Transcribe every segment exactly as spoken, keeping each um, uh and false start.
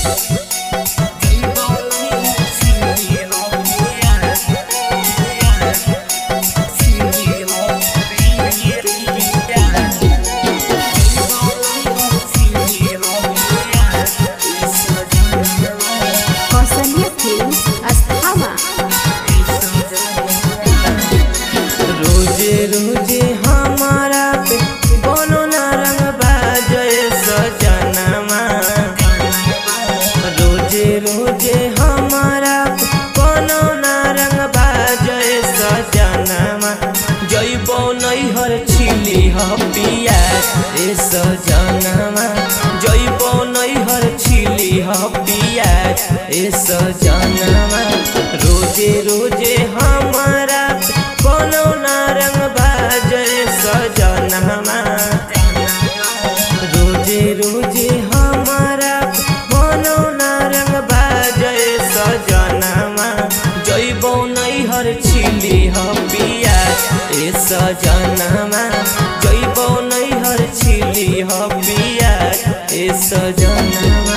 रोजे हमारा पे कोनो ना रंग बाजे सजनमा। रोजे रोजे हमारा पे कोनो ना रंग बाजे सजनमा। जइबो नैहर छिली हपिया ए सजनमा। जइबो नैहर छिली हपिया ए सजनमा। रोजे रोजे हमारा कोनो ना रंग बाजे सजनमा। रोजे रोजे हमारा कोनो ना रंग बाजे सजनमा। जइबो नैहर छिली हपिया ए सजनमा। जइबो नैहर छिली हपिया ए सजनमा।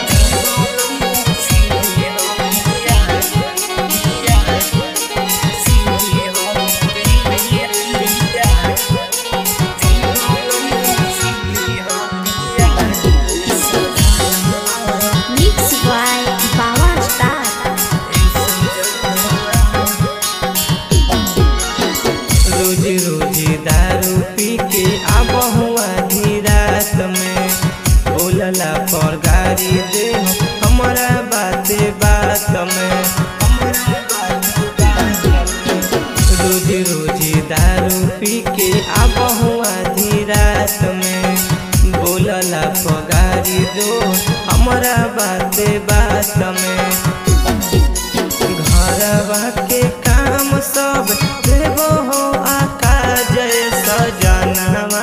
रोजी रोजी दारू पी के आबहु आधी रात में। बोलला पर गाड़ी दे हमारा बाते बात में। रोजी रोजी दारू पी के आबहु आधी रात में। बोलला पर गाड़ी दो हमारा बाते बात में। घरवा के काम सब देबो हो आकाज सजनमा।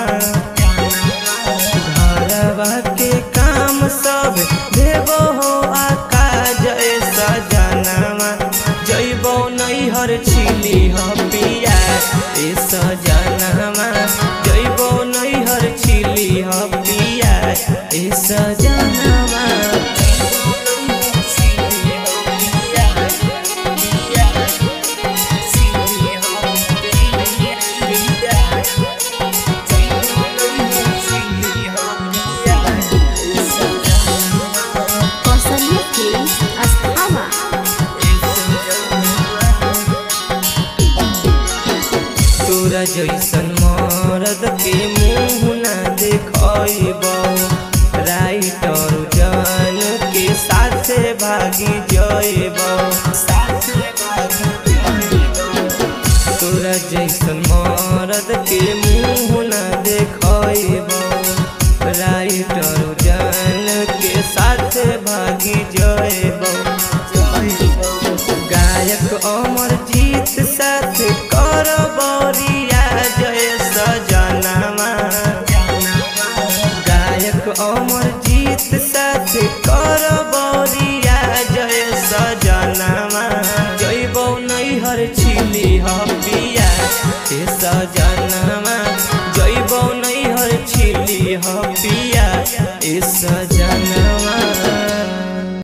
घरवा के काम सब देबो हो आकाज सजनमा। जइबो नैहर छिली हपिया ए सजनमा। जइबो नैहर छिली हपिया ए सजनमा। तोरा जैसन मर्द के मुँह ना देखइबो। राइटर जान के साथे भागी जइबो। तोरा जैसन मर्द के मुँह ना देखइबो। राइटर जान के साथे भागी जइबो। गायक अमरजीत साथ करबो रियाज सजनमा। गायक अमरजीत साथ करबो रियाज सजनमा। जइबो नैहर छिली हपिया ए सजनमा। जइबो नैहर छिली हपिया ए सजनमा।